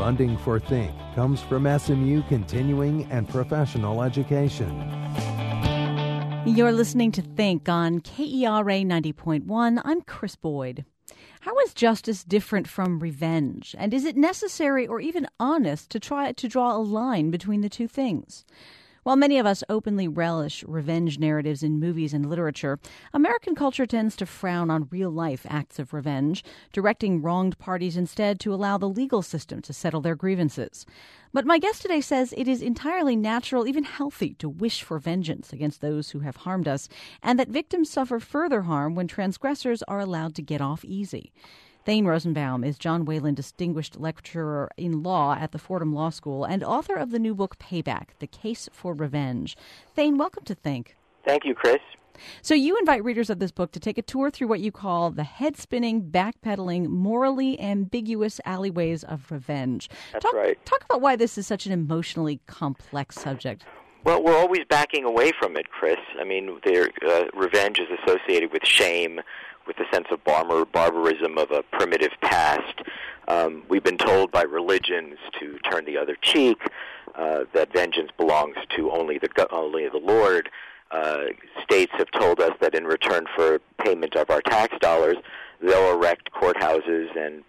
Funding for Think comes from SMU Continuing and Professional Education. You're listening to Think on KERA 90.1. I'm Chris Boyd. How is justice different from revenge? And is it necessary or even honest to try to draw a line between the two things? While many of us openly relish revenge narratives in movies and literature, American culture tends to frown on real-life acts of revenge, directing wronged parties instead to allow the legal system to settle their grievances. But my guest today says it is entirely natural, even healthy, to wish for vengeance against those who have harmed us, and that victims suffer further harm when transgressors are allowed to get off easy. Thane Rosenbaum is John Wayland Distinguished Lecturer in Law at the Fordham Law School and author of the new book Payback, The Case for Revenge. Thane, welcome to Think. Thank you, Chris. So you invite readers of this book to take a tour through what you call the head-spinning, backpedaling, morally ambiguous alleyways of revenge. That's right. Talk about why this is such an emotionally complex subject. Well, we're always backing away from it, Chris. I mean, revenge is associated with shame, with the sense of barbarism of a primitive past. We've been told by religions to turn the other cheek, that vengeance belongs to only the Lord. States have told us that in return for payment of our tax dollars, they'll erect courthouses and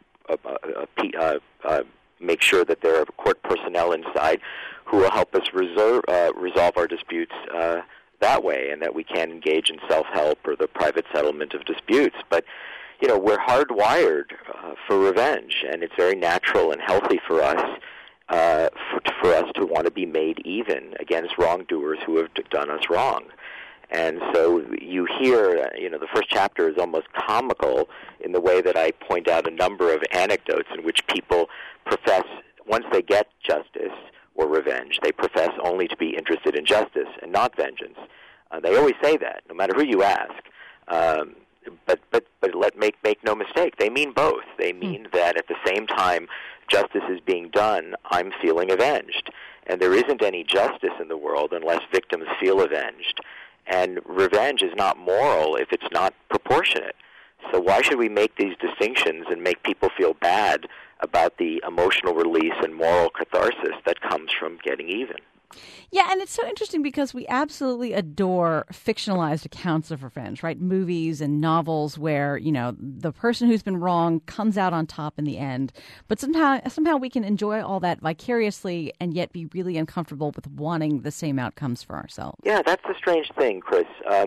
make sure that there are court personnel inside who will help us resolve our disputes that way, and that we can engage in self-help or the private settlement of disputes. But, you know, we're hardwired for revenge, and it's very natural and healthy for us for us to want to be made even against wrongdoers who have done us wrong. And so you hear, the first chapter is almost comical in the way that I point out a number of anecdotes in which people profess, once they get justice or revenge, they profess only to be interested in justice and not vengeance. They always say that, no matter who you ask. But make no mistake, they mean both. They mean that at the same time justice is being done, I'm feeling avenged. And there isn't any justice in the world unless victims feel avenged. And revenge is not moral if it's not proportionate. So why should we make these distinctions and make people feel bad about the emotional release and moral catharsis that comes from getting even? Yeah, and it's so interesting because we absolutely adore fictionalized accounts of revenge, right? Movies and novels where, the person who's been wrong comes out on top in the end. But somehow we can enjoy all that vicariously and yet be really uncomfortable with wanting the same outcomes for ourselves. Yeah, that's the strange thing, Chris.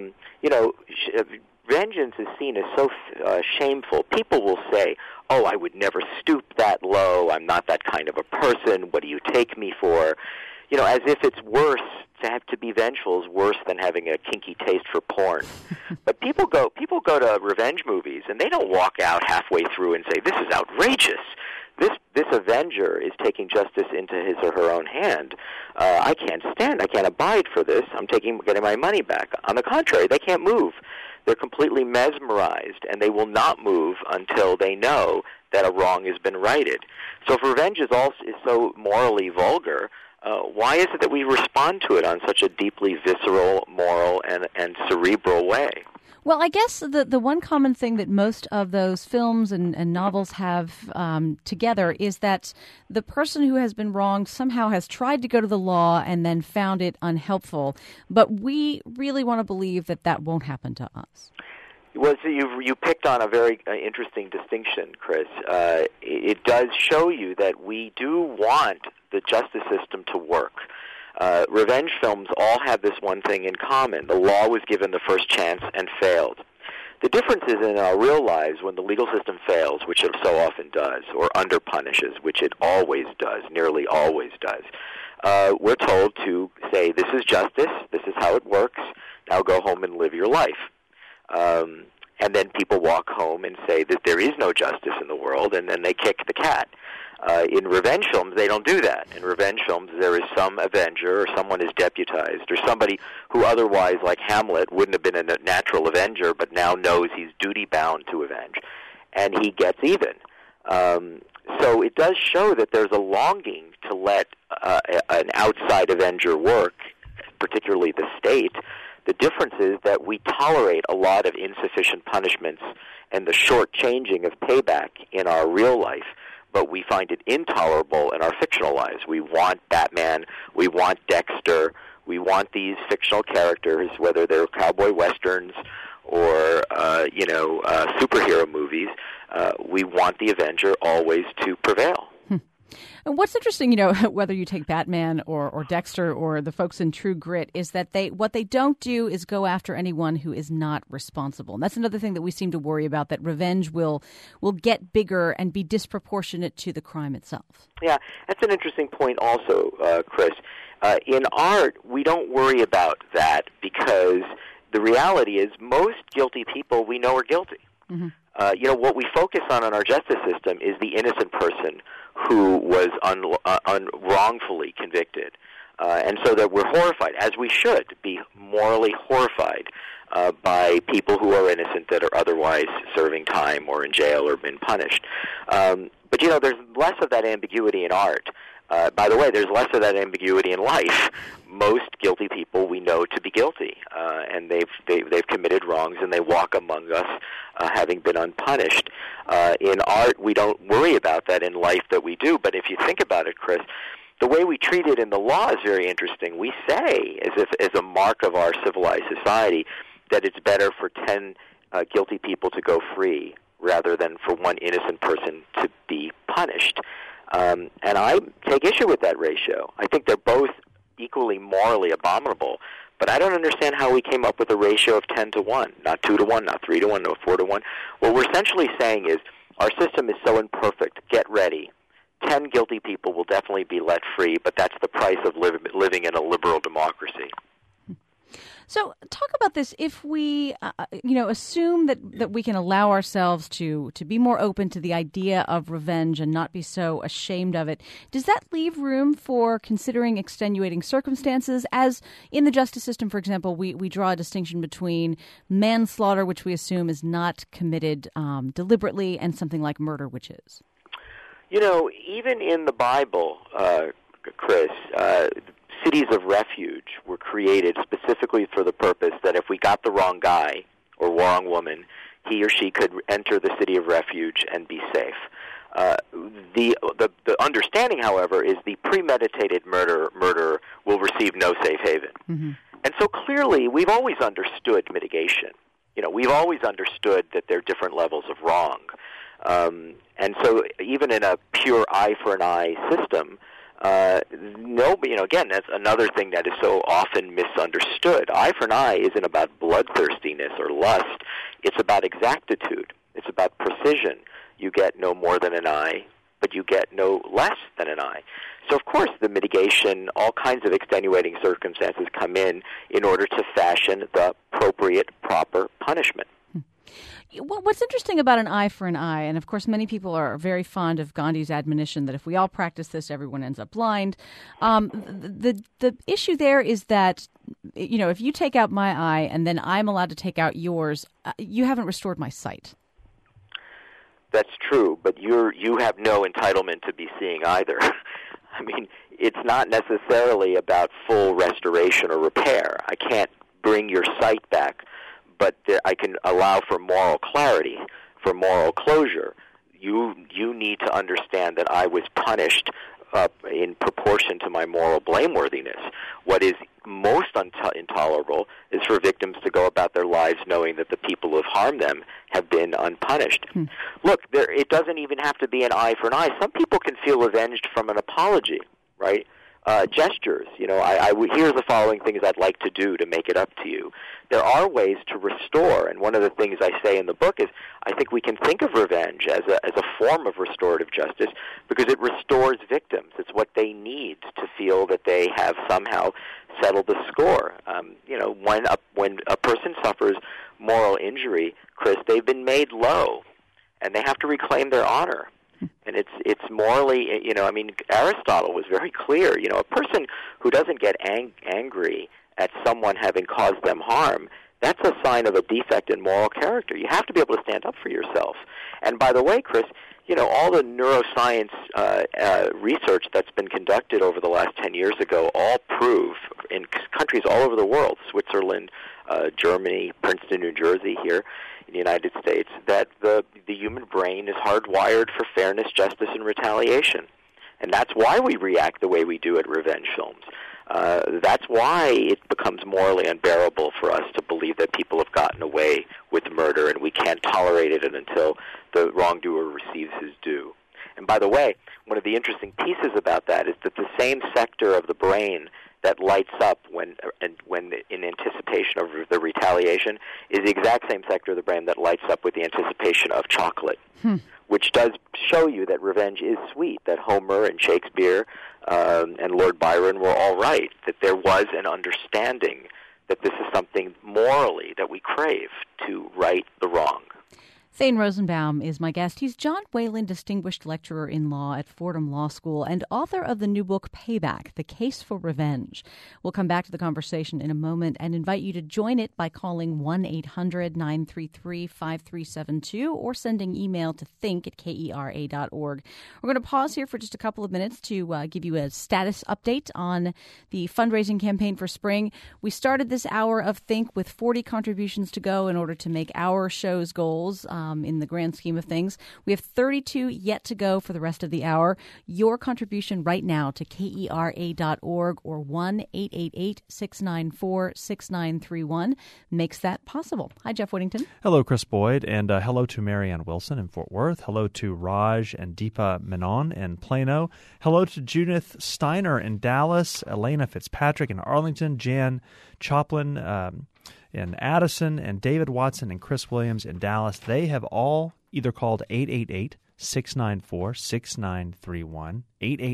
Vengeance is seen as so shameful. People will say, oh, I would never stoop that low. I'm not that kind of a person. What do you take me for? As if it's worse to have to be vengeful is worse than having a kinky taste for porn. But people go to revenge movies, and they don't walk out halfway through and say, this is outrageous. This avenger is taking justice into his or her own hand. I can't abide for this. I'm getting my money back. On the contrary, they can't move. They're completely mesmerized, and they will not move until they know that a wrong has been righted. So if revenge is so morally vulgar, why is it that we respond to it on such a deeply visceral, moral, and cerebral way? Well, I guess the one common thing that most of those films and novels have together is that the person who has been wronged somehow has tried to go to the law and then found it unhelpful. But we really want to believe that won't happen to us. Well, so you picked on a very interesting distinction, Chris. It does show you that we do want the justice system to work. Revenge films all have this one thing in common. The law was given the first chance and failed. The difference is in our real lives when the legal system fails, which it so often does, or underpunishes, which it always does, nearly always does. We're told to say, this is justice, this is how it works, now go home and live your life. And then people walk home and say that there is no justice in the world, and then they kick the cat. In revenge films, they don't do that. In revenge films, there is some avenger, or someone is deputized, or somebody who otherwise, like Hamlet, wouldn't have been a natural avenger, but now knows he's duty-bound to avenge, and he gets even. So it does show that there's a longing to let an outside avenger work, particularly the state. The difference is that we tolerate a lot of insufficient punishments and the short-changing of payback in our real life but we find it intolerable in our fictional lives. We want Batman, we want Dexter, we want these fictional characters, whether they're cowboy westerns or superhero movies. We want the Avenger always to prevail. And what's interesting, whether you take Batman or Dexter or the folks in True Grit, is that what they don't do is go after anyone who is not responsible. And that's another thing that we seem to worry about, that revenge will get bigger and be disproportionate to the crime itself. Yeah, that's an interesting point also, Chris. In art, we don't worry about that because the reality is most guilty people we know are guilty. Mm-hmm. What we focus on in our justice system is the innocent person who was wrongfully convicted. And so that we're horrified, as we should be morally horrified by people who are innocent that are otherwise serving time or in jail or been punished. But there's less of that ambiguity in art. By the way, there's less of that ambiguity in life. Most guilty people we know to be guilty, and they've committed wrongs, and they walk among us having been unpunished. In art, we don't worry about that. In life, that we do. But if you think about it, Chris, the way we treat it in the law is very interesting. We say, as a mark of our civilized society, that it's better for 10 guilty people to go free rather than for one innocent person to be punished. And I take issue with that ratio. I think they're both equally morally abominable, but I don't understand how we came up with a ratio of 10 to 1, not 2 to 1, not 3 to 1, no 4 to 1. What we're essentially saying is our system is so imperfect, get ready. 10 guilty people will definitely be let free, but that's the price of living in a liberal democracy. So talk about this. If we, assume that we can allow ourselves to be more open to the idea of revenge and not be so ashamed of it, does that leave room for considering extenuating circumstances? As in the justice system, for example, we draw a distinction between manslaughter, which we assume is not committed deliberately, and something like murder, which is. Even in the Bible, Chris, cities of refuge were created specifically for the purpose that if we got the wrong guy or wrong woman, he or she could enter the city of refuge and be safe. The understanding, however, is the premeditated murderer will receive no safe haven. Mm-hmm. And so clearly we've always understood mitigation. We've always understood that there are different levels of wrong. And so even in a pure eye for an eye system, again, that's another thing that is so often misunderstood. Eye for an eye isn't about bloodthirstiness or lust. It's about exactitude. It's about precision. You get no more than an eye, but you get no less than an eye. So, of course, the mitigation, all kinds of extenuating circumstances come in order to fashion the appropriate, proper punishment. What's interesting about an eye for an eye, and of course many people are very fond of Gandhi's admonition that if we all practice this, everyone ends up blind. The issue there is that, if you take out my eye and then I'm allowed to take out yours, you haven't restored my sight. That's true, but you have no entitlement to be seeing either. I mean, it's not necessarily about full restoration or repair. I can't bring your sight back, but I can allow for moral clarity, for moral closure. You need to understand that I was punished in proportion to my moral blameworthiness. What is most intolerable is for victims to go about their lives knowing that the people who have harmed them have been unpunished. Look, it doesn't even have to be an eye for an eye. Some people can feel avenged from an apology, right? Gestures. Here's the following things I'd like to do to make it up to you. There are ways to restore, and one of the things I say in the book is I think we can think of revenge as a form of restorative justice because it restores victims. It's what they need to feel that they have somehow settled the score. When a person suffers moral injury, Chris, they've been made low, and they have to reclaim their honor. And it's morally, Aristotle was very clear. A person who doesn't get angry at someone having caused them harm, that's a sign of a defect in moral character. You have to be able to stand up for yourself. And by the way, Chris, all the neuroscience research that's been conducted over the last 10 years ago all prove in countries all over the world, Switzerland, Germany, Princeton, New Jersey here, in the United States that the human brain is hardwired for fairness, justice, and retaliation. And that's why we react the way we do at revenge films. That's why it becomes morally unbearable for us to believe that people have gotten away with murder, and we can't tolerate it until the wrongdoer receives his due. And by the way, one of the interesting pieces about that is that the same sector of the brain that lights up when in anticipation of the retaliation is the exact same sector of the brain that lights up with the anticipation of chocolate, which does show you that revenge is sweet, that Homer and Shakespeare and Lord Byron were all right, that there was an understanding that this is something morally that we crave to right the wrong. Thane Rosenbaum is my guest. He's John Whalen Distinguished Lecturer in Law at Fordham Law School and author of the new book, Payback, The Case for Revenge. We'll come back to the conversation in a moment and invite you to join it by calling 1-800-933-5372 or sending email to think@kera.org. We're going to pause here for just a couple of minutes to give you a status update on the fundraising campaign for spring. We started this hour of Think with 40 contributions to go in order to make our show's goals in the grand scheme of things. We have 32 yet to go for the rest of the hour. Your contribution right now to KERA.org or 1-888-694-6931 makes that possible. Hi, Jeff Whittington. Hello, Chris Boyd, and hello to Marianne Wilson in Fort Worth. Hello to Raj and Deepa Menon in Plano. Hello to Judith Steiner in Dallas, Elena Fitzpatrick in Arlington, Jan Choplin in Addison, and David Watson and Chris Williams in Dallas. They have all either called 888-694-6931,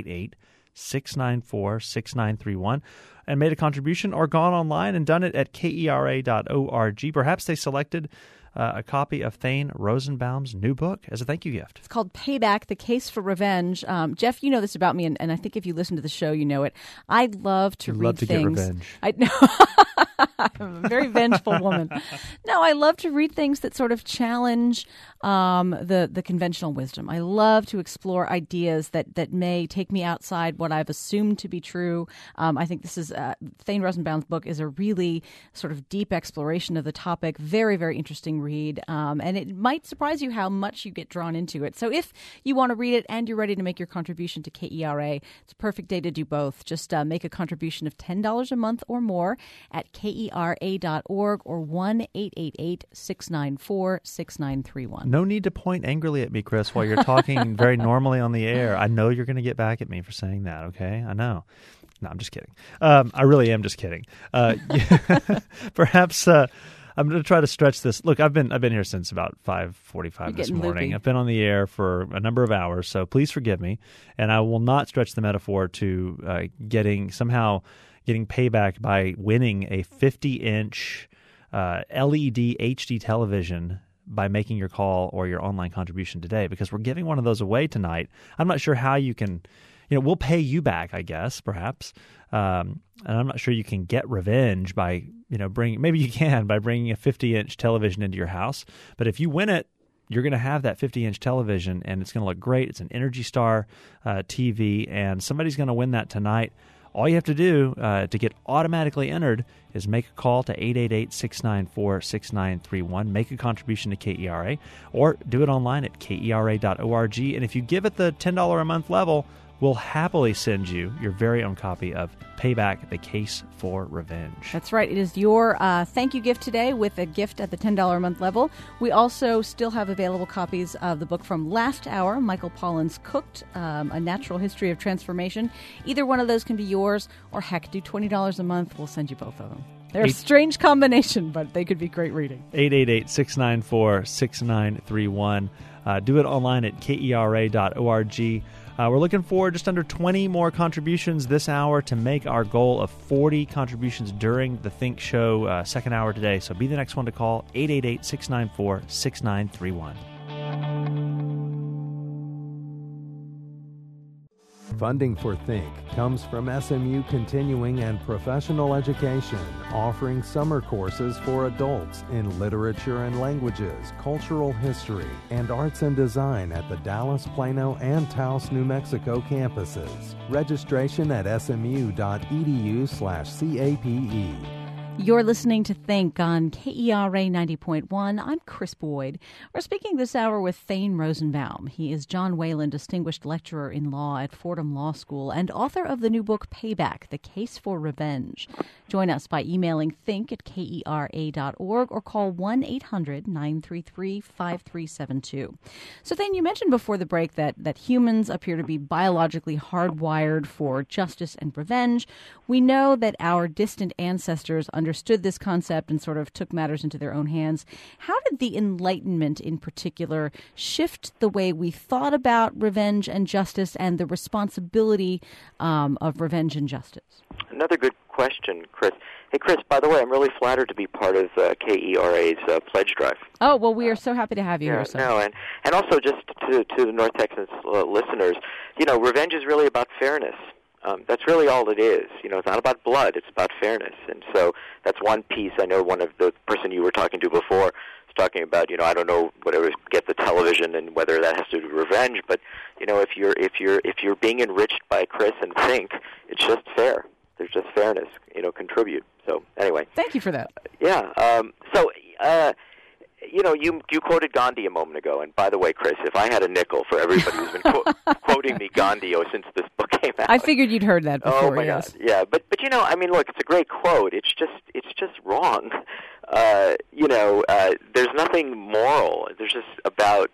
888-694-6931, and made a contribution, or gone online and done it at KERA.org. Perhaps they selected a copy of Thane Rosenbaum's new book as a thank you gift. It's called Payback, The Case for Revenge. Jeff, you know this about me, and I think if you listen to the show, you know it. I love to read things. Get revenge. I know. I'm a very vengeful woman. No, I love to read things that sort of challenge the conventional wisdom. I love to explore ideas that may take me outside what I've assumed to be true. I think this is Thane Rosenbaum's book is a really sort of deep exploration of the topic. Very, very interesting read, and it might surprise you how much you get drawn into it. So if you want to read it and you're ready to make your contribution to KERA, it's a perfect day to do both. Just make a contribution of $10 a month or more at KERA.org or 1-888-694-6931. No need to point angrily at me, Chris, while you're talking very normally on the air. I know you're going to get back at me for saying that, okay? I know. No, I'm just kidding. I really am just kidding. Perhaps I'm going to try to stretch this. Look, I've been here since about 5:45 this morning. Loopy. I've been on the air for a number of hours, so please forgive me. And I will not stretch the metaphor to getting payback by winning a 50-inch LED HD television by making your call or your online contribution today, because we're giving one of those away tonight. I'm not sure how you can, we'll pay you back, I guess, perhaps. And I'm not sure you can get revenge by, maybe you can by bringing a 50-inch television into your house. But if you win it, you're going to have that 50-inch television, and it's going to look great. It's an Energy Star TV, and somebody's going to win that tonight. All you have to do to get automatically entered is make a call to 888-694-6931, make a contribution to KERA, or do it online at KERA.org. And if you give it the $10 a month level, we'll happily send you your very own copy of Payback, The Case for Revenge. That's right. It is your thank you gift today with a gift at the $10 a month level. We also still have available copies of the book from last hour, Michael Pollan's Cooked, A Natural History of Transformation. Either one of those can be yours, or heck, do $20 a month. We'll send you both of them. They're a strange combination, but they could be great reading. 888-694-6931. Do it online at KERA.org. We're looking for just under 20 more contributions this hour to make our goal of 40 contributions during the Think Show second hour today. So be the next one to call, 888-694-6931. Funding for Think comes from SMU Continuing and Professional Education, offering summer courses for adults in literature and languages, cultural history, and arts and design at the Dallas, Plano, and Taos, New Mexico campuses. Registration at smu.edu/CAPE. You're listening to Think on KERA 90.1. I'm Chris Boyd. We're speaking this hour with Thane Rosenbaum. He is John Whalen Distinguished Lecturer in Law at Fordham Law School and author of the new book Payback, The Case for Revenge. Join us by emailing think@kera.org or call 1-800-933-5372. So Thane, you mentioned before the break that humans appear to be biologically hardwired for justice and revenge. We know that our distant ancestors understood this concept and sort of took matters into their own hands. How did the Enlightenment in particular shift the way we thought about revenge and justice and the responsibility of revenge and justice? Another good question, Chris. Hey, Chris, by the way, I'm really flattered to be part of KERA's pledge drive. Oh, well, we are so happy to have you here. So. No, and also just to the North Texas listeners, revenge is really about fairness. That's really all it is. It's not about blood. It's about fairness. And so that's one piece. I know one of the person you were talking to before was talking about, I don't know whatever, get the television and whether that has to do with revenge. But, if you're being enriched by Chris and Think, it's just fair. There's just fairness, contribute. So anyway. Thank you for that. You quoted Gandhi a moment ago, and by the way, Chris, if I had a nickel for everybody who's been quoting me Gandhi since this book came out, I figured you'd heard that before. Oh my God, yeah, but look, it's a great quote. It's just wrong. There's nothing moral. There's just about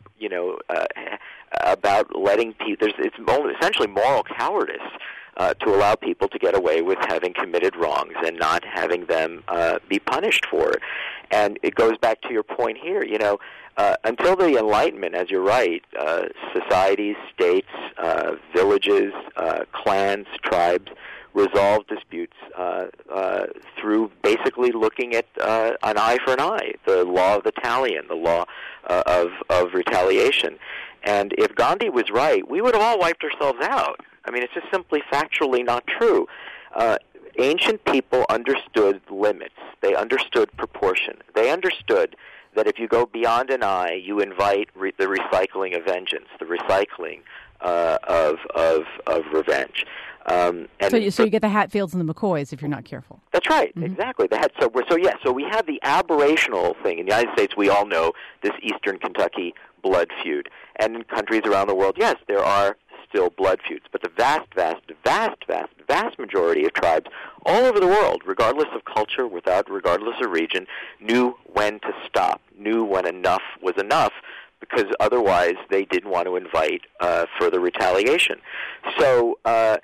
letting people. It's essentially moral cowardice. To allow people to get away with having committed wrongs and not having them be punished for it. And it goes back to your point here, until the Enlightenment, as you're right, societies, states, villages, clans, tribes resolved disputes through basically looking at an eye for an eye, the law of the talion, the law of retaliation. And if Gandhi was right, we would have all wiped ourselves out. I mean, it's just simply factually not true. Ancient people understood limits. They understood proportion. They understood that if you go beyond an eye, you invite the recycling of vengeance, the recycling of revenge. So you get the Hatfields and the McCoys if you're not careful. That's right, exactly. So we have the aberrational thing. In the United States, we all know this Eastern Kentucky blood feud. And in countries around the world, yes, there are still blood feuds. But the vast majority of tribes all over the world, regardless of culture, regardless of region, knew when to stop, knew when enough was enough, because otherwise they didn't want to invite further retaliation. So,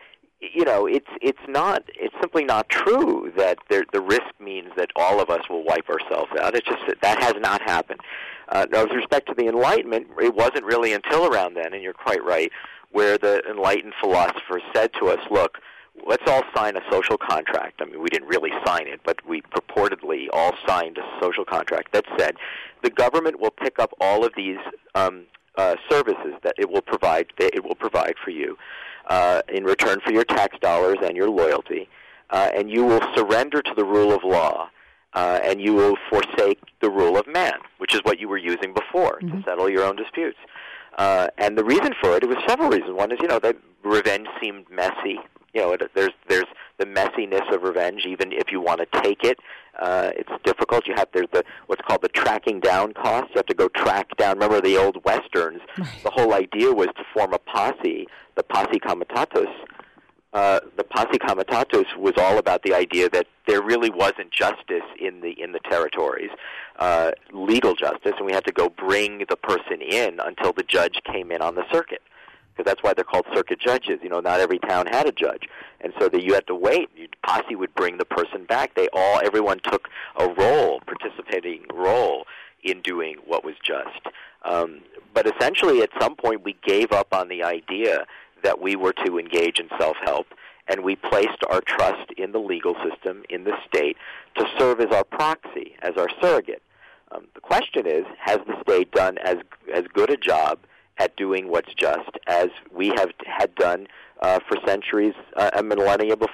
it's simply not true that the risk means that all of us will wipe ourselves out. It's just that has not happened. Now, with respect to the Enlightenment, it wasn't really until around then, and you're quite right, where the enlightened philosophers said to us, look, let's all sign a social contract. I mean, we didn't really sign it, but we purportedly all signed a social contract that said the government will pick up all of these services that it will provide for you in return for your tax dollars and your loyalty, and you will surrender to the rule of law, and you will forsake the rule of man, which is what you were using before to settle your own disputes. And the reason for it was several reasons. One is, that revenge seemed messy. There's the messiness of revenge. Even if you want to take it, it's difficult. There's what's called the tracking down cost. You have to go track down. Remember the old westerns? The whole idea was to form a posse, the posse comitatus. The posse comitatus was all about the idea that there really wasn't justice in the territories, legal justice, and we had to go bring the person in until the judge came in on the circuit. Because that's why they're called circuit judges. Not every town had a judge, and so you had to wait. Posse would bring the person back. Everyone took a participating role in doing what was just. But essentially, at some point, we gave up on the idea that we were to engage in self-help, and we placed our trust in the legal system, in the state, to serve as our proxy, as our surrogate. The question is, has the state done as good a job at doing what's just as we have had done for centuries, a millennia before?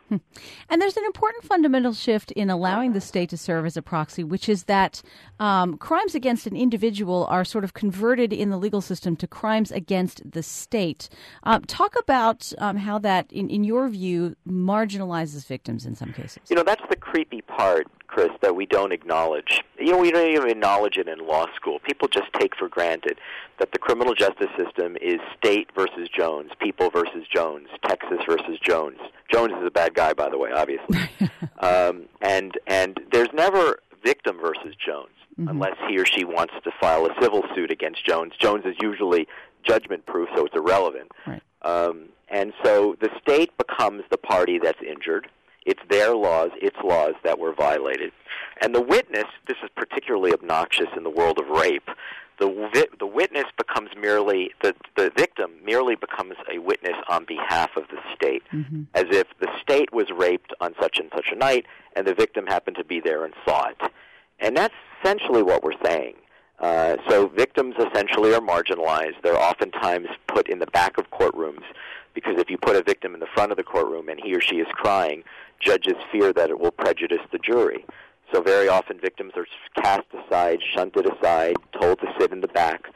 And there's an important fundamental shift in allowing the state to serve as a proxy, which is that crimes against an individual are sort of converted in the legal system to crimes against the state. Talk about how that, in your view, marginalizes victims in some cases. That's the creepy part, Chris, that we don't acknowledge. We don't even acknowledge it in law school. People just take for granted that the criminal justice system is state versus Jones, people versus Jones, Texas versus Jones. Jones is a bad guy, by the way, obviously. And there's never victim versus Jones, unless he or she wants to file a civil suit against Jones. Jones is usually judgment-proof, so it's irrelevant. Right. And so the state becomes the party that's injured. It's their laws, its laws that were violated. And the witness, this is particularly obnoxious in the world of rape, the witness becomes merely, the victim merely becomes a witness on behalf of the state, as if the state was raped on such and such a night, and the victim happened to be there and saw it. And that's essentially what we're saying. So victims essentially are marginalized. They're oftentimes put in the back of courtrooms, because if you put a victim in the front of the courtroom and he or she is crying, judges fear that it will prejudice the jury. So very often victims are cast aside, shunted aside, told to sit in the back.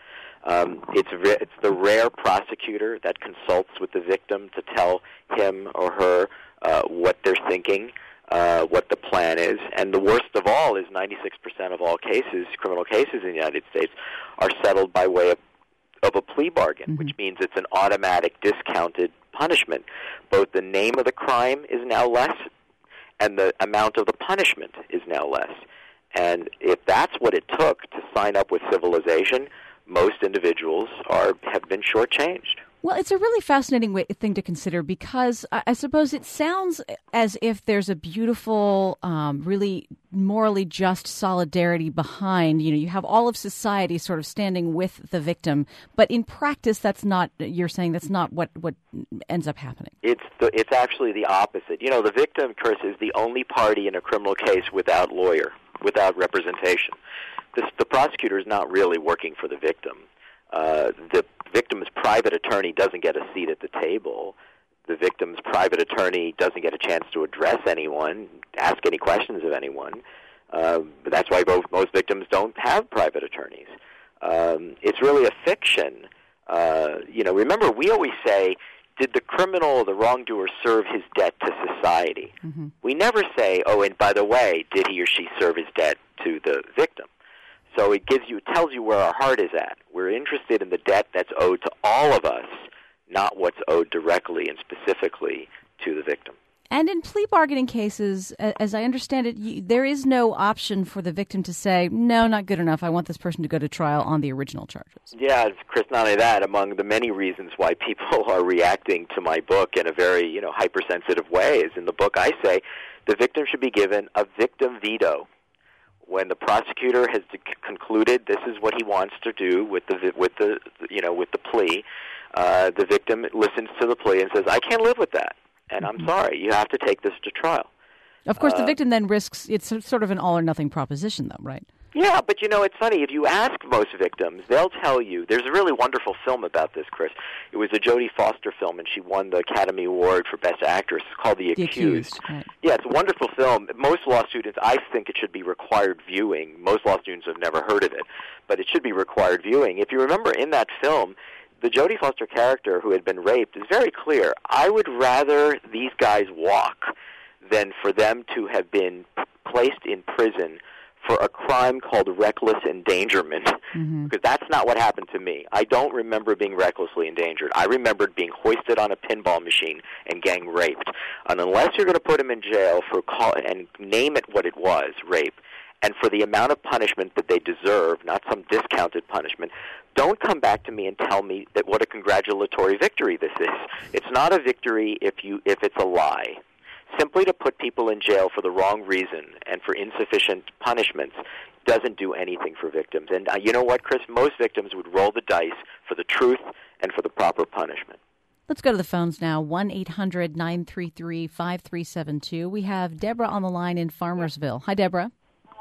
It's the rare prosecutor that consults with the victim to tell him or her what they're thinking, what the plan is. And the worst of all is 96% of all cases, criminal cases in the United States, are settled by way of a plea bargain, which means it's an automatic discounted punishment. Both the name of the crime is now less, and the amount of the punishment is now less. And if that's what it took to sign up with civilization, most individuals have been shortchanged. Well, it's a really fascinating thing to consider, because I suppose it sounds as if there's a beautiful, really morally just solidarity behind, you have all of society sort of standing with the victim. But in practice, that's not, you're saying that's not what ends up happening. It's actually the opposite. The victim, Chris, is the only party in a criminal case without lawyer, without representation. The prosecutor is not really working for the victim. The victim's private attorney doesn't get a seat at the table. The victim's private attorney doesn't get a chance to address anyone, ask any questions of anyone. But that's why most victims don't have private attorneys. It's really a fiction. Remember, we always say, did the criminal, the wrongdoer, serve his debt to society? We never say, oh, and by the way, did he or she serve his debt to the victim? So it tells you where our heart is at. We're interested in the debt that's owed to all of us, not what's owed directly and specifically to the victim. And in plea bargaining cases, as I understand it, there is no option for the victim to say, no, not good enough. I want this person to go to trial on the original charges. Yeah, Chris, not only that, among the many reasons why people are reacting to my book in a very, hypersensitive way is in the book I say the victim should be given a victim veto. When the prosecutor has concluded this is what he wants to do with the plea, the victim listens to the plea and says, "I can't live with that, and I'm sorry. You have to take this to trial." Of course, the victim then risks. It's sort of an all or nothing proposition, though, right? Yeah, but it's funny. If you ask most victims, they'll tell you. There's a really wonderful film about this, Chris. It was a Jodie Foster film, and she won the Academy Award for Best Actress. It's called The Accused. Right. Yeah, it's a wonderful film. Most law students, I think it should be required viewing. Most law students have never heard of it, but it should be required viewing. If you remember in that film, the Jodie Foster character who had been raped is very clear. I would rather these guys walk than for them to have been placed in prison for a crime called reckless endangerment, because that's not what happened to me. I don't remember being recklessly endangered. I remembered being hoisted on a pinball machine and gang raped. And unless you're going to put him in jail and name it what it was, rape, and for the amount of punishment that they deserve, not some discounted punishment, don't come back to me and tell me that what a congratulatory victory this is. It's not a victory if it's a lie. Simply to put people in jail for the wrong reason and for insufficient punishments doesn't do anything for victims. And you know what, Chris? Most victims would roll the dice for the truth and for the proper punishment. Let's go to the phones now, 1-800-933-5372. We have Deborah on the line in Farmersville. Hi, Deborah.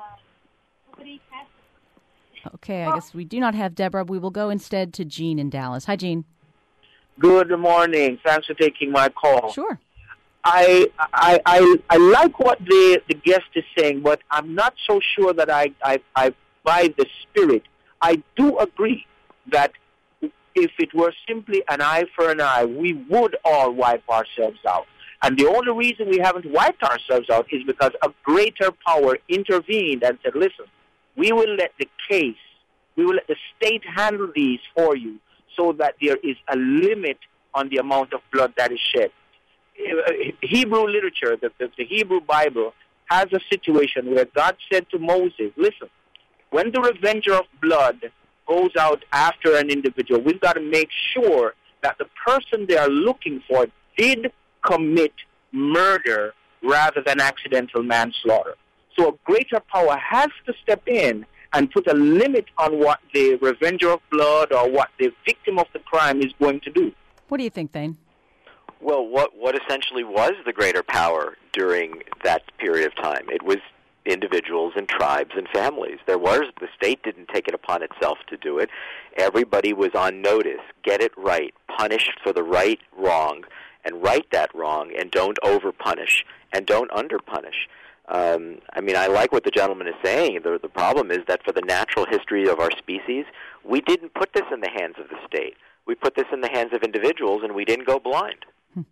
Okay, I guess we do not have Deborah. We will go instead to Jean in Dallas. Hi, Jean. Good morning. Thanks for taking my call. Sure. I like what the guest is saying, but I'm not so sure that I buy the spirit. I do agree that if it were simply an eye for an eye, we would all wipe ourselves out. And the only reason we haven't wiped ourselves out is because a greater power intervened and said, listen, we will let the state handle these for you so that there is a limit on the amount of blood that is shed. Hebrew literature, the Hebrew Bible, has a situation where God said to Moses, listen, when the revenger of blood goes out after an individual, we've got to make sure that the person they are looking for did commit murder rather than accidental manslaughter. So a greater power has to step in and put a limit on what the revenger of blood or what the victim of the crime is going to do. What do you think, Thane? Well, what essentially was the greater power during that period of time? It was individuals and tribes and families. The state didn't take it upon itself to do it. Everybody was on notice. Get it right. Punish for the right wrong, and right that wrong, and don't over-punish, and don't under-punish. I like what the gentleman is saying. The problem is that for the natural history of our species, we didn't put this in the hands of the state. We put this in the hands of individuals, and we didn't go blind.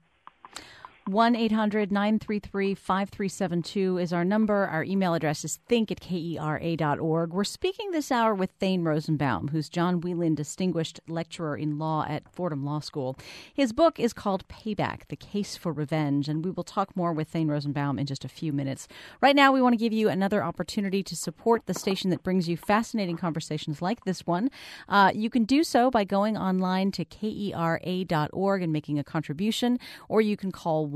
1-800-933-5372 is our number. Our email address is think@kera.org. We're speaking this hour with Thane Rosenbaum, who's John Whelan Distinguished Lecturer in Law at Fordham Law School. His book is called Payback, The Case for Revenge, and we will talk more with Thane Rosenbaum in just a few minutes. Right now, we want to give you another opportunity to support the station that brings you fascinating conversations like this one. You can do so by going online to kera.org and making a contribution, or you can call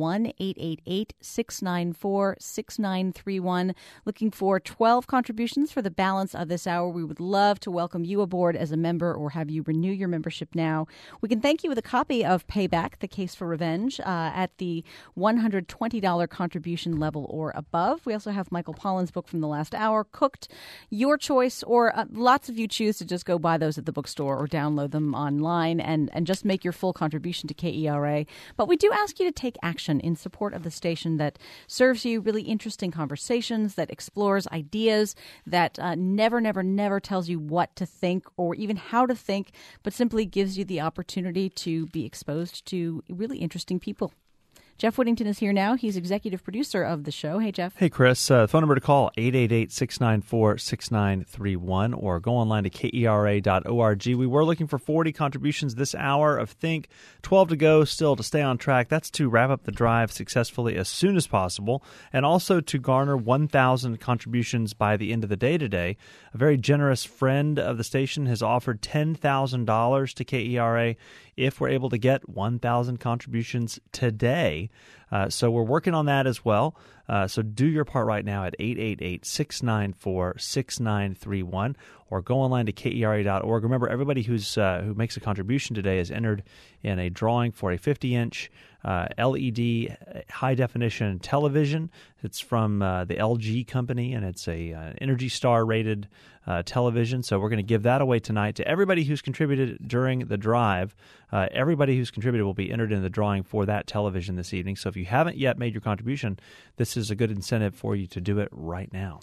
1-888-694-6931. Looking for 12 contributions for the balance of this hour. We would love to welcome you aboard as a member or have you renew your membership now. We can thank you with a copy of Payback, The Case for Revenge, at the $120 contribution level or above. We also have Michael Pollan's book from the last hour, Cooked, your choice, or lots of you choose to just go buy those at the bookstore or download them online and just make your full contribution to KERA. But we do ask you to take action in support of the station that serves you really interesting conversations, that explores ideas, that never tells you what to think or even how to think, but simply gives you the opportunity to be exposed to really interesting people. Jeff Whittington is here now. He's executive producer of the show. Hey, Jeff. Hey, Chris. Phone number to call, 888-694-6931, or go online to kera.org. We were looking for 40 contributions this hour of Think. 12 to go still to stay on track. That's to wrap up the drive successfully as soon as possible, and also to garner 1,000 contributions by the end of the day today. A very generous friend of the station has offered $10,000 to KERA if we're able to get 1,000 contributions today. So we're working on that as well. So do your part right now at 888-694-6931, or go online to kera.org. Remember, everybody who makes a contribution today is entered in a drawing for a 50-inch LED high-definition television. It's from the LG company, and it's a Energy Star rated television. So we're going to give that away tonight to everybody who's contributed during the drive. Everybody who's contributed will be entered in the drawing for that television this evening. So if you haven't yet made your contribution, this is a good incentive for you to do it right now.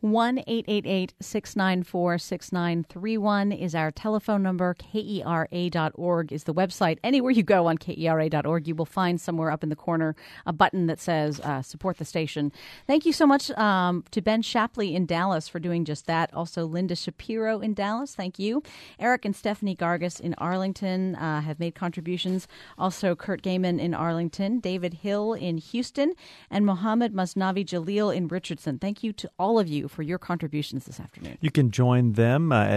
1-888-694-6931 is our telephone number. KERA.org is the website. Anywhere you go on KERA.org, you will find somewhere up in the corner a button that says support the station. Thank you so much to Ben Shapley in Dallas for doing just that. Also, Linda Shapiro in Dallas. Thank you. Eric and Stephanie Gargas in Arlington have made contributions. Also, Kurt Gaiman in Arlington, David Hill in Houston, and Mohammed Masnavi Jalil in Richardson. Thank you to all of you for your contributions this afternoon. You can join them at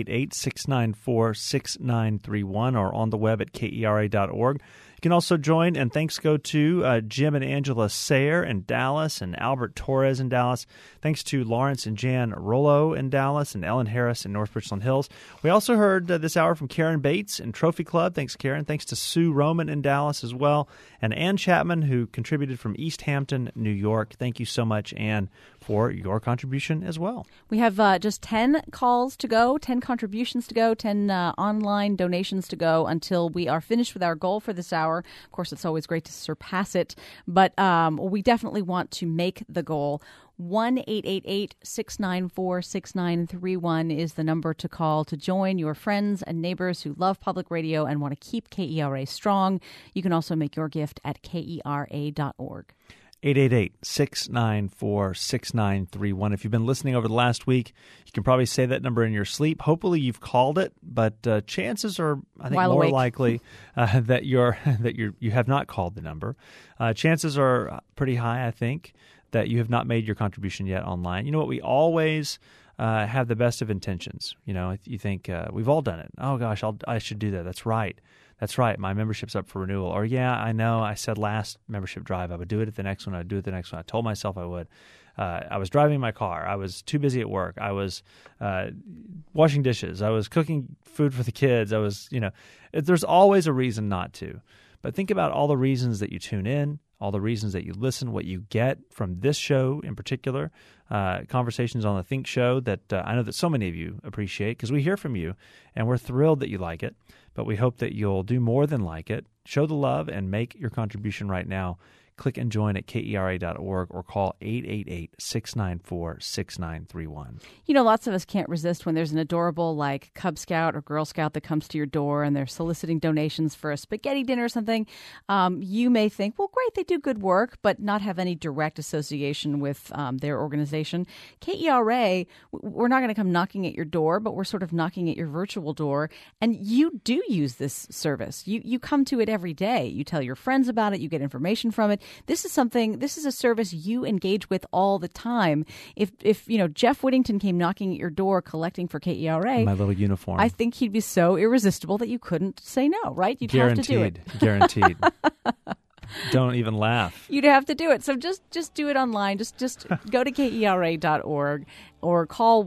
888-694-6931 or on the web at kera.org. You can also join, and thanks go to Jim and Angela Sayer in Dallas and Albert Torres in Dallas. Thanks to Lawrence and Jan Rollo in Dallas and Ellen Harris in North Richland Hills. We also heard this hour from Karen Bates in Trophy Club. Thanks, Karen. Thanks to Sue Roman in Dallas as well. And Ann Chapman, who contributed from East Hampton, New York. Thank you so much, Ann, for your contribution as well. We have just 10 calls to go, 10 contributions to go, 10 online donations to go until we are finished with our goal for this hour, hour. Of course, it's always great to surpass it, but we definitely want to make the goal. 1-888-694-6931 is the number to call to join your friends and neighbors who love public radio and want to keep KERA strong. You can also make your gift at KERA.org. 888-694-6931. If you've been listening over the last week, you can probably say that number in your sleep. Hopefully you've called it, but chances are, I think, more likely that you have not called the number. Chances are pretty high, I think, that you have not made your contribution yet online. You know what? We always have the best of intentions. You know, you think we've all done it. Oh gosh, I should do that. That's right. My membership's up for renewal. Or yeah, I know. I said last membership drive I would do it at the next one. I'd do it at the next one. I told myself I would. I was driving my car. I was too busy at work. I was washing dishes. I was cooking food for the kids. There's always a reason not to. But think about all the reasons that you tune in, all the reasons that you listen, what you get from this show in particular, conversations on the Think Show that I know that so many of you appreciate because we hear from you and we're thrilled that you like it. But we hope that you'll do more than like it. Show the love and make your contribution right now. Click and join at KERA.org or call 888-694-6931. You know, lots of us can't resist when there's an adorable, like, Cub Scout or Girl Scout that comes to your door and they're soliciting donations for a spaghetti dinner or something. You may think, well, great, they do good work, but not have any direct association with their organization. KERA, we're not going to come knocking at your door, but we're sort of knocking at your virtual door. And you do use this service. You come to it every day. You tell your friends about it. You get information from it. This is a service you engage with all the time. If Jeff Whittington came knocking at your door collecting for KERA, in my little uniform, I think he'd be so irresistible that you couldn't say no, right? You'd have to do it. Guaranteed. Don't even laugh. You'd have to do it. So just do it online. Just go to KERA.org or call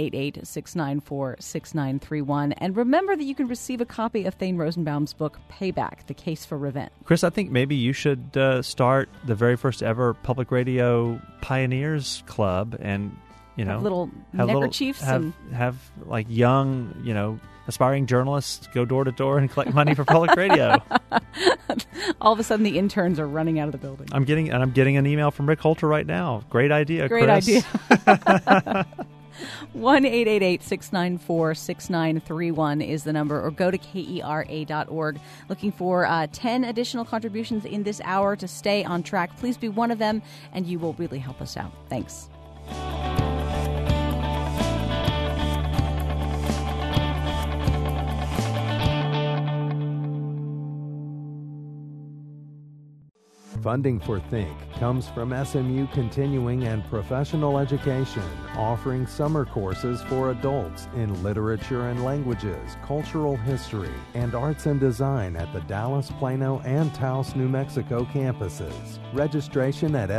1-888-694-6931. And remember that you can receive a copy of Thane Rosenbaum's book, Payback, The Case for Revenge. Chris, I think maybe you should start the very first ever public radio pioneers club and, have little neckerchiefs have like young, aspiring journalists go door to door and collect money for public radio. All of a sudden, the interns are running out of the building. I'm getting an email from Rick Holter right now. Great idea, Chris. Great idea. 1-888-694-6931 is the number, or go to KERA.org. Looking for 10 additional contributions in this hour to stay on track. Please be one of them, and you will really help us out. Thanks. Funding for Think comes from SMU Continuing and Professional Education, offering summer courses for adults in literature and languages, cultural history, and arts and design at the Dallas, Plano, and Taos, New Mexico campuses. Registration at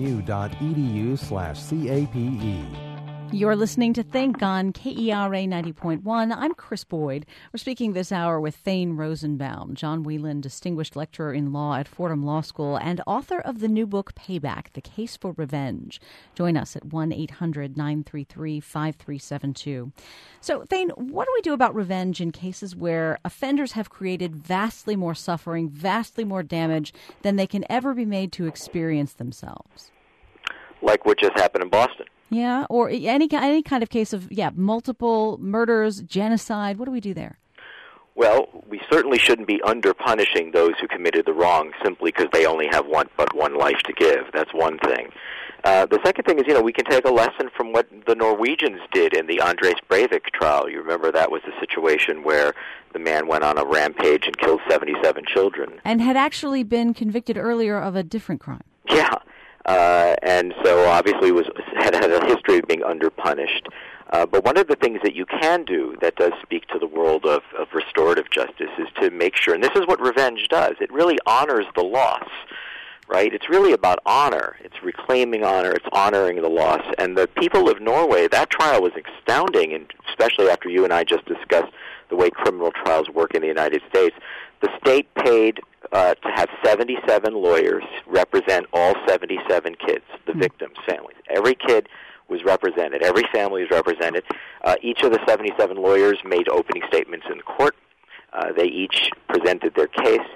smu.edu/CAPE. You're listening to Think on KERA 90.1. I'm Chris Boyd. We're speaking this hour with Thane Rosenbaum, John Whelan, Distinguished Lecturer in Law at Fordham Law School and author of the new book, Payback, The Case for Revenge. Join us at 1-800-933-5372. So, Thane, what do we do about revenge in cases where offenders have created vastly more suffering, vastly more damage than they can ever be made to experience themselves? Like what just happened in Boston. Yeah, or any kind of case of, multiple murders, genocide. What do we do there? Well, we certainly shouldn't be under-punishing those who committed the wrong simply because they only have one life to give. That's one thing. The second thing is, we can take a lesson from what the Norwegians did in the Andres Breivik trial. You remember that was the situation where the man went on a rampage and killed 77 children. And had actually been convicted earlier of a different crime. Yeah. And so obviously had a history of being underpunished. But one of the things that you can do that does speak to the world of restorative justice is to make sure, and this is what revenge does, it really honors the loss, right? It's really about honor. It's reclaiming honor. It's honoring the loss. And the people of Norway, that trial was astounding, and especially after you and I just discussed the way criminal trials work in the United States. The state paid to have 77 lawyers represent all 77 kids, the victims' families. Every kid was represented. Every family was represented. Each of the 77 lawyers made opening statements in court. They each presented their case.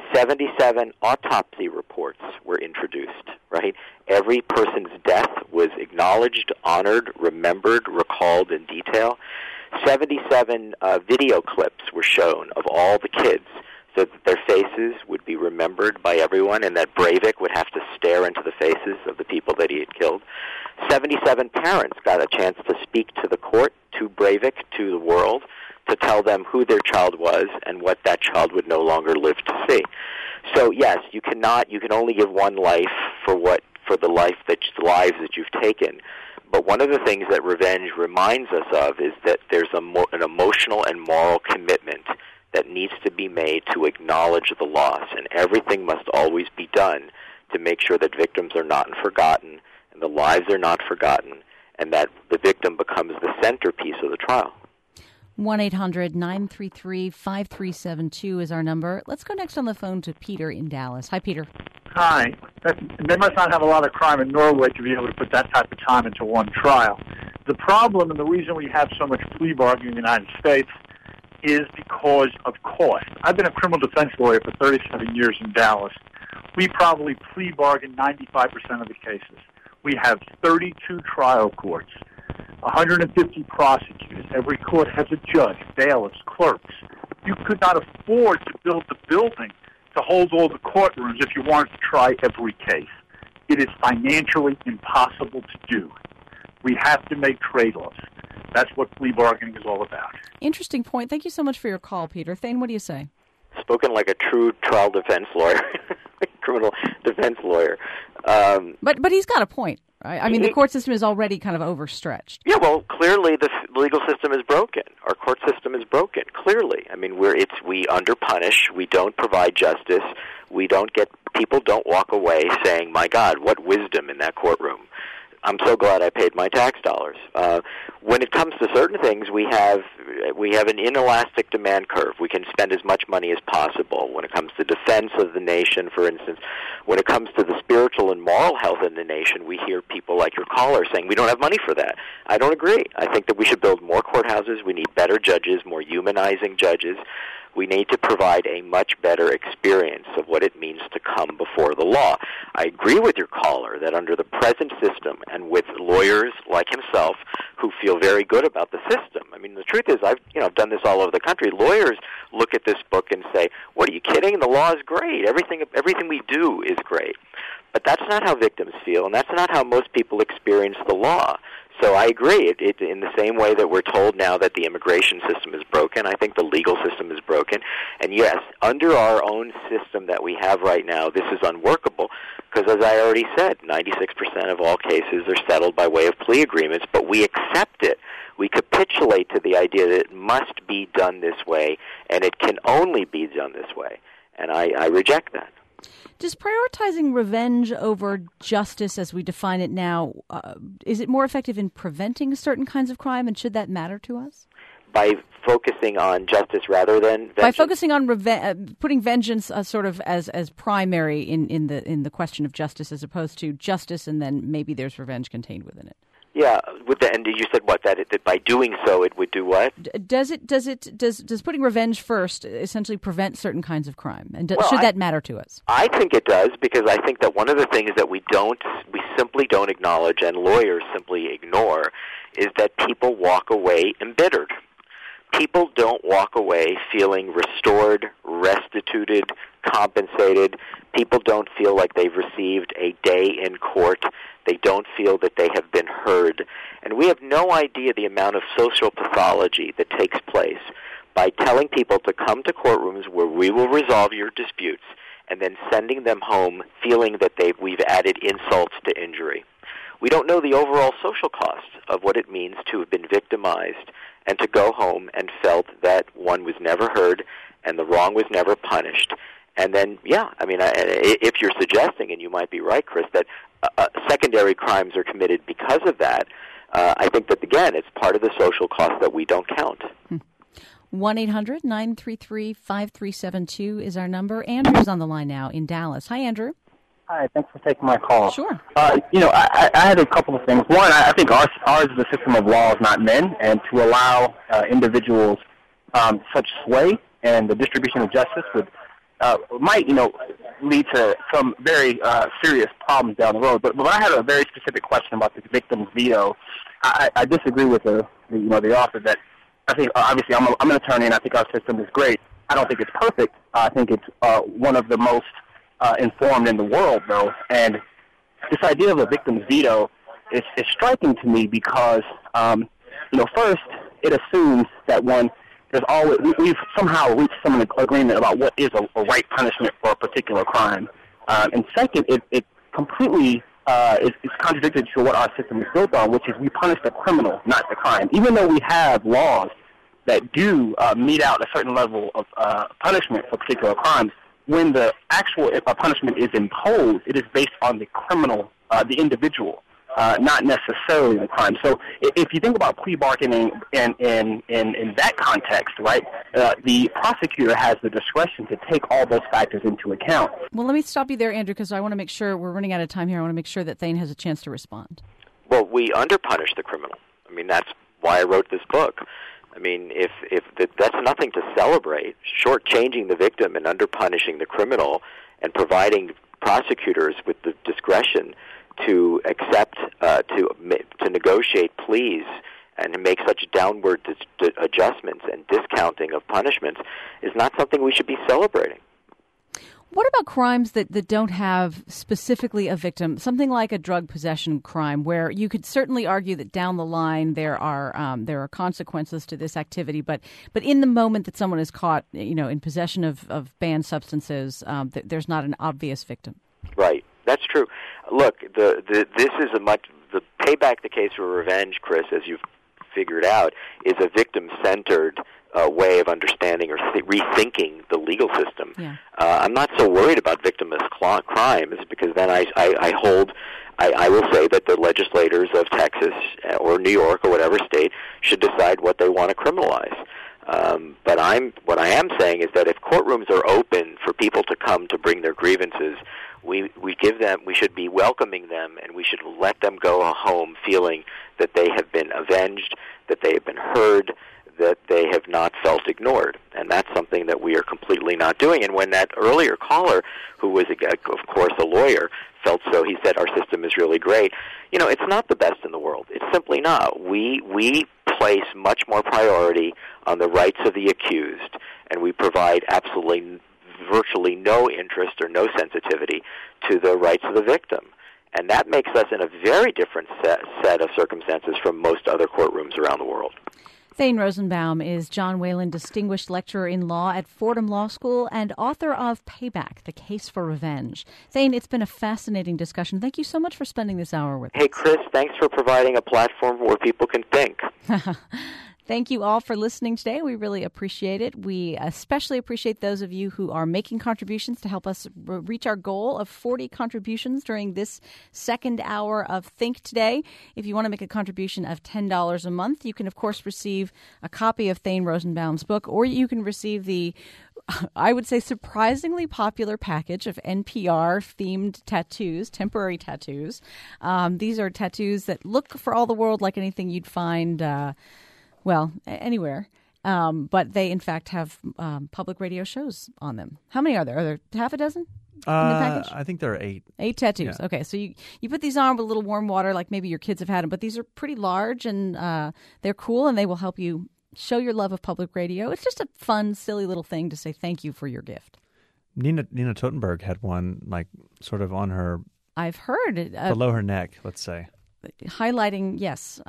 77 autopsy reports were introduced, right? Every person's death was acknowledged, honored, remembered, recalled in detail. 77 video clips were shown of all the kids so that their faces would be remembered by everyone and that Breivik would have to stare into the faces of the people that he had killed. 77 parents got a chance to speak to the court, to Breivik, to the world, to tell them who their child was and what that child would no longer live to see. So yes, you can only give one life for the lives that you've taken. But one of the things that revenge reminds us of is that there's an emotional and moral commitment that needs to be made to acknowledge the loss, and everything must always be done to make sure that victims are not forgotten and the lives are not forgotten, and that the victim becomes the centerpiece of the trial. 1-800-933-5372 is our number. Let's go next on the phone to Peter in Dallas. Hi, Peter. Hi. They must not have a lot of crime in Norway to be able to put that type of time into one trial. The problem and the reason we have so much plea bargaining in the United States is because of cost. I've been a criminal defense lawyer for 37 years in Dallas. We probably plea bargain 95% of the cases. We have 32 trial courts, 150 prosecutors. Every court has a judge, bailiffs, clerks. You could not afford to build the building to hold all the courtrooms if you wanted to try every case. It is financially impossible to do. We have to make trade-offs. That's what plea bargaining is all about. Interesting point. Thank you so much for your call, Peter. Thane, what do you say? Spoken like a true trial defense lawyer, criminal defense lawyer. But he's got a point, right? I mean, the court system is already kind of overstretched. Yeah, well, clearly the legal system is broken. Our court system is broken, clearly. I mean, we underpunish. We don't provide justice. People don't walk away saying, my God, what wisdom in that courtroom. I'm so glad I paid my tax dollars. When it comes to certain things, we have an inelastic demand curve. We can spend as much money as possible. When it comes to defense of the nation, for instance, when it comes to the spiritual and moral health of the nation, we hear people like your caller saying we don't have money for that. I don't agree. I think that we should build more courthouses. We need better judges, more humanizing judges. We need to provide a much better experience of what it means to come before the law. I agree with your caller that under the present system and with lawyers like himself who feel very good about the system. I mean, the truth is, I've done this all over the country. Lawyers look at this book and say, "What, are you kidding? The law is great. Everything we do is great." But that's not how victims feel, and that's not how most people experience the law. So I agree. It in the same way that we're told now that the immigration system is broken, I think the legal system is broken. And yes, under our own system that we have right now, this is unworkable because, as I already said, 96% of all cases are settled by way of plea agreements, but we accept it. We capitulate to the idea that it must be done this way, and it can only be done this way. And I reject that. Does prioritizing revenge over justice as we define it now, is it more effective in preventing certain kinds of crime, and should that matter to us? By focusing on justice rather than vengeance? By focusing on putting vengeance sort of as primary in the question of justice as opposed to justice and then maybe there's revenge contained within it. Yeah, and you said what? That by doing so, it would do what? Does putting revenge first essentially prevent certain kinds of crime? And should that matter to us? I think it does, because I think that one of the things that we simply don't acknowledge, and lawyers simply ignore, is that people walk away embittered. People don't walk away feeling restored, restituted, compensated. People don't feel like they've received a day in court. They don't feel that they have been heard. And we have no idea the amount of social pathology that takes place by telling people to come to courtrooms where we will resolve your disputes and then sending them home feeling that we've added insults to injury. We don't know the overall social cost of what it means to have been victimized and to go home and felt that one was never heard and the wrong was never punished. And then, if you're suggesting, and you might be right, Chris, that secondary crimes are committed because of that, I think that, again, it's part of the social cost that we don't count. 1-800-933-5372 is our number. Andrew's on the line now in Dallas. Hi, Andrew. Hi, thanks for taking my call. Sure. I had a couple of things. One, I think ours is a system of laws, not men, and to allow individuals such sway and the distribution of justice would might, lead to some very serious problems down the road. But I have a very specific question about the victim's veto. I disagree with the author that I think, obviously, I'm an attorney, and I think our system is great. I don't think it's perfect. I think it's one of the most informed in the world, though. And this idea of a victim's veto is striking to me because, first, it assumes that we've somehow reached some agreement about what is a right punishment for a particular crime. And second, it completely is contradictory to what our system is built on, which is we punish the criminal, not the crime. Even though we have laws that do mete out a certain level of punishment for particular crimes, when the actual punishment is imposed, it is based on the criminal, the individual, not necessarily the crime. So if you think about plea bargaining in that context, right, the prosecutor has the discretion to take all those factors into account. Well, let me stop you there, Andrew, because I want to make sure we're running out of time here. I want to make sure that Thane has a chance to respond. Well, we underpunish the criminal. I mean, that's why I wrote this book. I mean, if that's nothing to celebrate, shortchanging the victim and underpunishing the criminal and providing prosecutors with the discretion to accept, to negotiate pleas and to make such downward adjustments and discounting of punishments is not something we should be celebrating. What about crimes that don't have specifically a victim, something like a drug possession crime, where you could certainly argue that down the line there are consequences to this activity, but in the moment that someone is caught, in possession of banned substances, there's not an obvious victim. Right, that's true. Look, this is the payback the case for revenge, Chris, as you've figured out, is a victim-centered way of understanding or rethinking the legal system. Yeah. I'm not so worried about victimless crimes because then I will say that the legislators of Texas or New York or whatever state should decide what they want to criminalize. But what I am saying is that if courtrooms are open for people to come to bring their grievances, we should be welcoming them, and we should let them go home feeling that they have been avenged, that they have been heard, that they have not felt ignored. And that's something that we are completely not doing. And when that earlier caller, who was, of course, a lawyer, felt so, he said our system is really great. It's not the best in the world. It's simply not. We place much more priority on the rights of the accused, and we provide virtually no interest or no sensitivity to the rights of the victim. And that makes us in a very different set of circumstances from most other courtrooms around the world. Thane Rosenbaum is John Whalen Distinguished Lecturer in Law at Fordham Law School and author of Payback, The Case for Revenge. Thane, it's been a fascinating discussion. Thank you so much for spending this hour with us. Hey, Chris, thanks for providing a platform where people can think. Thank you all for listening today. We really appreciate it. We especially appreciate those of you who are making contributions to help us reach our goal of 40 contributions during this second hour of Think Today. If you want to make a contribution of $10 a month, you can, of course, receive a copy of Thane Rosenbaum's book, or you can receive the, I would say, surprisingly popular package of NPR-themed tattoos, temporary tattoos. These are tattoos that look for all the world like anything you'd find anywhere. But they, in fact, have public radio shows on them. How many are there? Are there half a dozen in the package? I think there are 8. 8 tattoos. Yeah. Okay, so you put these on with a little warm water, like maybe your kids have had them. But these are pretty large, and they're cool, and they will help you show your love of public radio. It's just a fun, silly little thing to say thank you for your gift. Nina Totenberg had one, like, sort of on her... I've heard it. Below her neck, let's say. Highlighting, yes.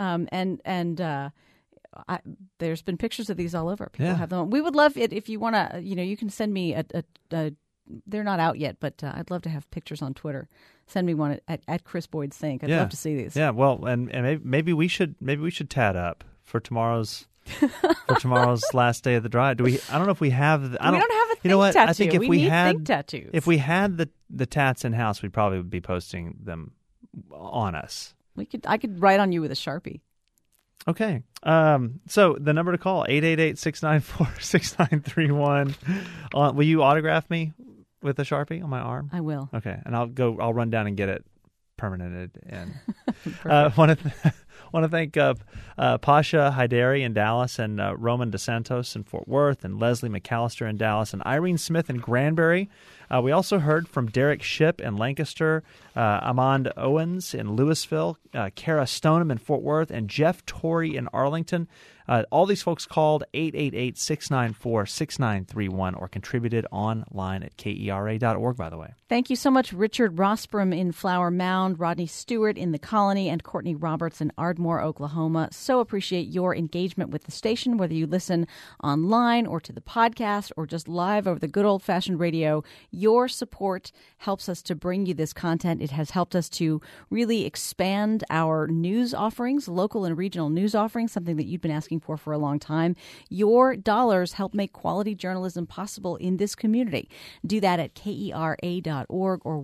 There's been pictures of these all over. People have them. We would love it if you want to. You can send me they're not out yet, but I'd love to have pictures on Twitter. Send me one at Chris Boyd Think. I'd love to see these. Yeah, well, and maybe we should tat up for tomorrow's last day of the drive. I don't know if we have. We don't have a think you know what? tattoo. I think if we had think tattoos. If we had the tats in house, we probably would be posting them on us. I could write on you with a Sharpie. Okay. So the number to call, 888-694-6931. Will you autograph me with a Sharpie on my arm? I will. Okay. And I'll run down and get it permanented. And want to thank Pasha Haidari in Dallas, and Roman DeSantos in Fort Worth, and Leslie McAllister in Dallas, and Irene Smith in Granbury. We also heard from Derek Shipp in Lancaster, Amand Owens in Louisville, Kara Stoneham in Fort Worth, and Jeff Torrey in Arlington. All these folks called 888-694-6931 or contributed online at KERA.org, by the way. Thank you so much, Richard Rosbrom in Flower Mound, Rodney Stewart in The Colony, and Courtney Roberts in Ardmore, Oklahoma. So appreciate your engagement with the station, whether you listen online or to the podcast or just live over the good old-fashioned radio. Your support helps us to bring you this content. It has helped us to really expand our news offerings, local and regional news offerings, something that you've been asking for a long time. Your dollars help make quality journalism possible in this community. Do that at KERA.org or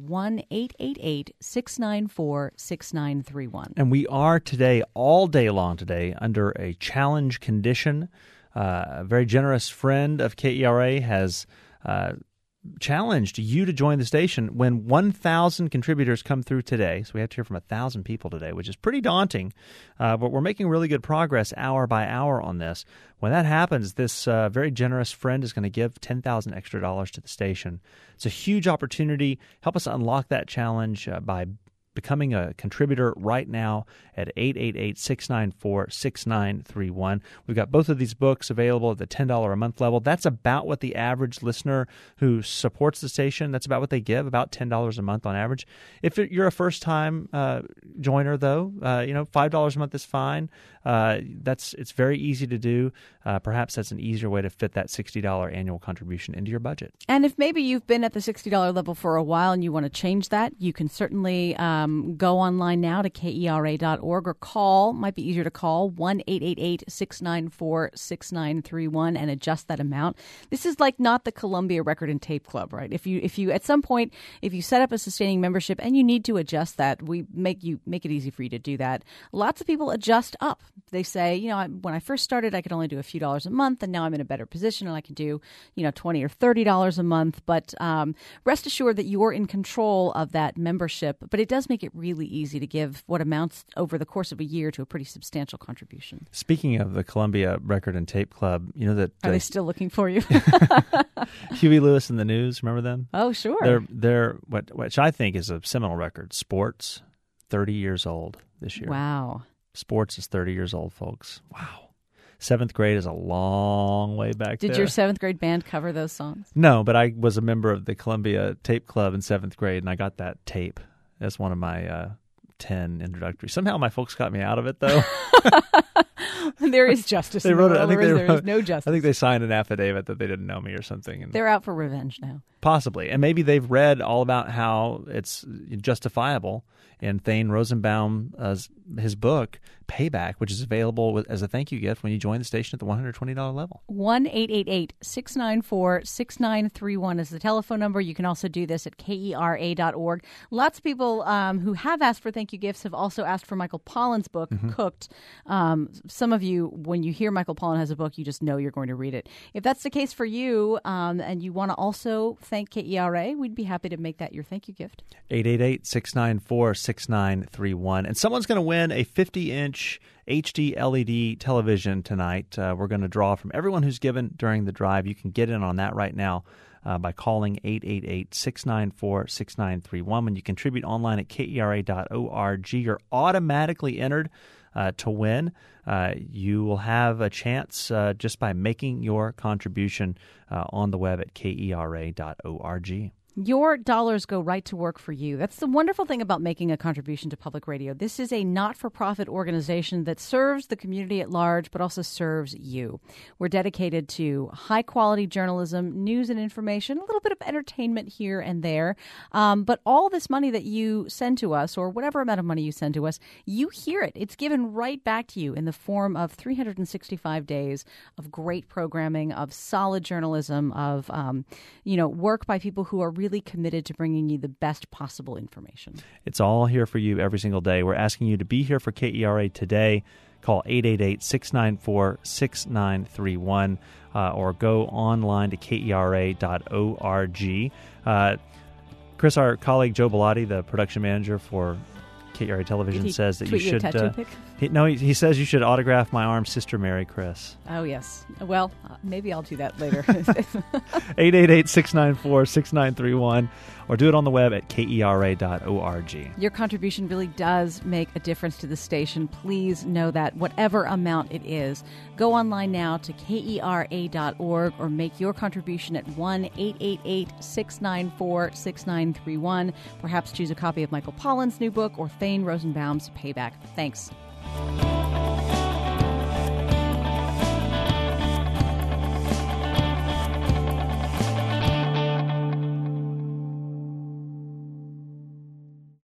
1-888-694-6931. And we are today, all day long today, under a challenge condition. A very generous friend of KERA has challenged you to join the station when 1,000 contributors come through today. So we have to hear from 1,000 people today, which is pretty daunting, but we're making really good progress hour by hour on this. When that happens, this very generous friend is going to give $10,000 extra to the station. It's a huge opportunity. Help us unlock that challenge by becoming a contributor right now at 888-694-6931. We've got both of these books available at the $10 a month level. That's about what the average listener who supports the station, that's about what they give, about $10 a month on average. If you're a first-time joiner, though, $5 a month is fine. It's very easy to do. Perhaps that's an easier way to fit that $60 annual contribution into your budget. And if maybe you've been at the $60 level for a while and you want to change that, you can certainly go online now to KERA.org or call, might be easier to call, 1-888-694-6931 and adjust that amount. This is like not the Columbia Record and Tape Club, right? If you at some point, if you set up a sustaining membership and you need to adjust that, we make it easy for you to do that. Lots of people adjust up. They say, when I first started, I could only do a few dollars a month, and now I'm in a better position and I can do, $20 or $30 a month. But rest assured that you're in control of that membership. But it does make it really easy to give what amounts over the course of a year to a pretty substantial contribution. Speaking of the Columbia Record and Tape Club, that are they still looking for you? Huey Lewis and the News, remember them? Oh, sure. They're which I think is a seminal record. Sports, 30 years old this year. Wow. Sports is 30 years old, folks. Wow. 7th grade is a long way back there. Did your 7th grade band cover those songs? No, but I was a member of the Columbia Tape Club in 7th grade, and I got that tape as one of my 10 introductory. Somehow my folks got me out of it, though. There is justice. They wrote it. I think there is no justice. I think they signed an affidavit that they didn't know me or something. And they're out for revenge now. Possibly. And maybe they've read all about how it's justifiable in Thane Rosenbaum's his book, Payback, which is available as a thank you gift when you join the station at the $120 level. 1-888-694-6931 is the telephone number. You can also do this at KERA.org. Lots of people who have asked for thank you gifts have also asked for Michael Pollan's book, Cooked. Some of you, when you hear Michael Pollan has a book, you just know you're going to read it. If that's the case for you and you want to also thank KERA, we'd be happy to make that your thank you gift. 888-694-6931. And someone's going to win a 50-inch HD LED television tonight. We're going to draw from everyone who's given during the drive. You can get in on that right now by calling 888-694-6931. When you contribute online at KERA.org, you're automatically entered to win. You will have a chance just by making your contribution on the web at KERA.org. Your dollars go right to work for you. That's the wonderful thing about making a contribution to public radio. This is a not-for-profit organization that serves the community at large, but also serves you. We're dedicated to high-quality journalism, news and information, a little bit of entertainment here and there. But all this money that you send to us, or whatever amount of money you send to us, you hear it. It's given right back to you in the form of 365 days of great programming, of solid journalism, of work by people who are really committed to bringing you the best possible information. It's all here for you every single day. We're asking you to be here for KERA today. Call 888-694-6931 or go online to KERA.org. Chris, our colleague Joe Bellotti, the production manager for KERA Television says that you tweet you a should. tattoo pic? He says you should autograph my arm, Sister Mary Chris. Oh, yes. Well, maybe I'll do that later. 888-694-6931, or do it on the web at KERA.org. Your contribution really does make a difference to the station. Please know that, whatever amount it is. Go online now to KERA.org or make your contribution at 1-888-694-6931. Perhaps choose a copy of Michael Pollan's new book or Thane Rosenbaum's Payback. Thanks.